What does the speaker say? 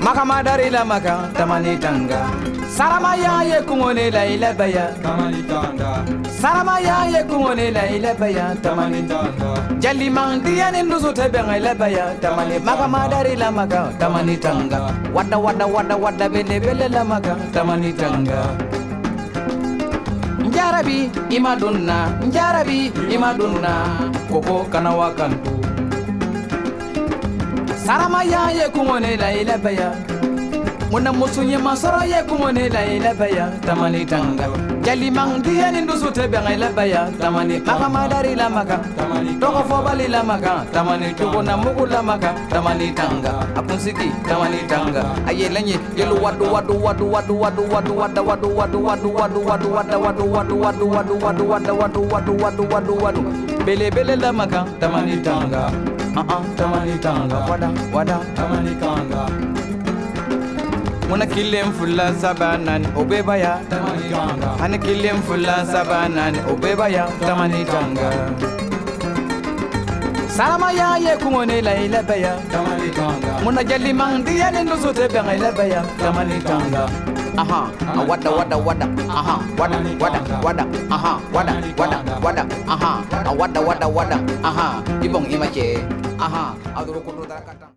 Makamadari la maka tamani tanga sarama ya ye kungone la ila baya tamani tanga sarama ya ye kungone la ila baya tamani tanga jalli mandiya ni ndusu tebe ila baya tamani makamadari la maka tamani tanga wada bele la maka tamani tanga njarabi imadunna koko kana wakantu sarama ya ye kungone la ila baya muna musunye masoro ye kungone la ila baya tamani tanga jali mandiya ni ndusu tebe ila baya tamani makamadari la maka toko fobali la maka tamani tuko na mugu la maka tamani tanga akunsiki tamani tanga ayelenye yelu wadu bele la maka tamani tanga tamani tanga wada tamani tanga muna kilem fulla sabanan obebaya tamani tanga hani kilem fulla sabanan obebaya tamani tanga sarama ya ye kungone la ila baya tamani tanga muna jalli mandiya ni ndusu tebe ila baya tamani tanga wada wada ibong imache aduro kutu